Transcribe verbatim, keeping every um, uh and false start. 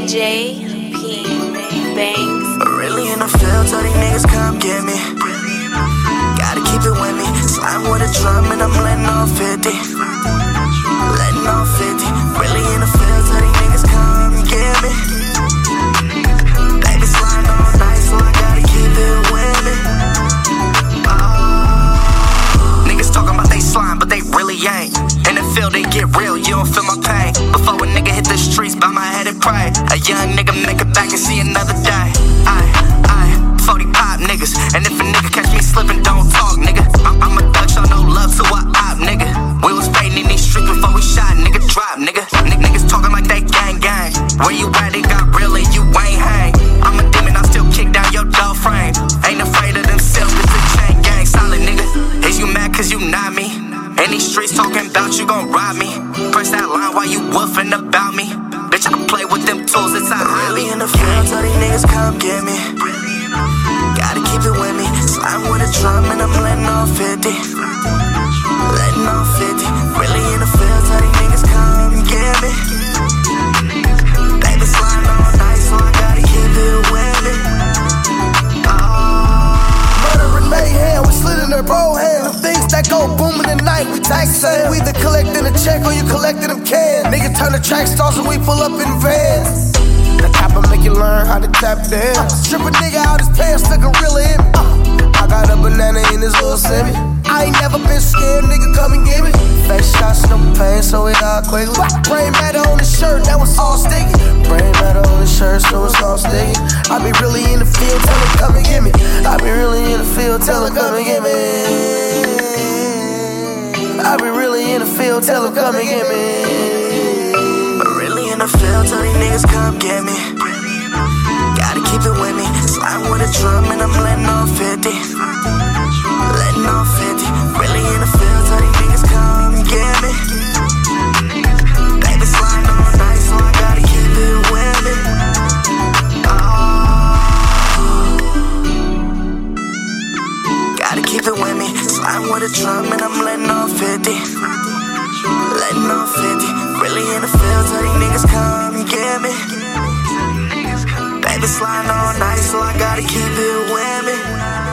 J P Banks. Really in the field, tell these niggas come get me. Gotta keep it with me. Slime with a drum and I'm letting off fifty. Letting off fifty. Really in the field, tell these niggas come get me. Baby slime all night, so I gotta keep it with me. Oh. Niggas talking about they slime, but they really ain't. In the field, they get real, you don't feel my pain. Before a nigga hit the streets, bow my head and pray. A young nigga make it back and see another day. Aye, aye, forty pop niggas. And if a nigga catch me slipping, don't talk, nigga. I'm, I'm a Dutch, show no love to a op, nigga. We was fading in these streets before we shot, nigga. Drop, nigga. N- niggas talking like they gang gang. Where you at, they got real and you ain't hang. I'm a demon, I still kick down your door frame. Ain't afraid of themselves, it's a chain gang. Solid, nigga. Is you mad cause you not me? In these streets talking about you gon' rob me. Press that line while you woofing about me. Bitch, I play with them tools, it's a really in the field, tell these niggas come get me. Gotta keep it with me. Slime with a drum and I'm letting off fifty. Letting off fifty. Really in the field, tell these niggas come get me. Baby slime all night, so I gotta keep it with me. Murder and mayhem, we slid in their bro hand. Things that go booming at night, we tax sale. We either collecting a check or you collecting them cans. Nigga turn the track stars and we pull up in vans. The copper make you learn how to tap dance. Strip a nigga out his pants, took a real in me. I got a banana in this little semi. I ain't never been scared, nigga, come and get me. Face shots, no pain, so it all quickly. Brain matter on the shirt, that was all sticky. Brain matter on the shirt, so it's all sticky. I be really in the field, tell her come and get me. I be really in the field, tell her come and get me. I be really in the field, tell her come and get me. Really in the field, tell these niggas come get me. Gotta keep it with me. Slime with a drum and I'm letting off fifty. Letting off fifty. Really in the field, tell these niggas come get me. Baby slime all night, so I gotta keep it with me. Oh. Gotta keep it with me. Slime with a drum and I'm letting off fifty. Letting off fifty. Really in the field, tell these niggas come get me. Baby slime all night, so I gotta keep it with me.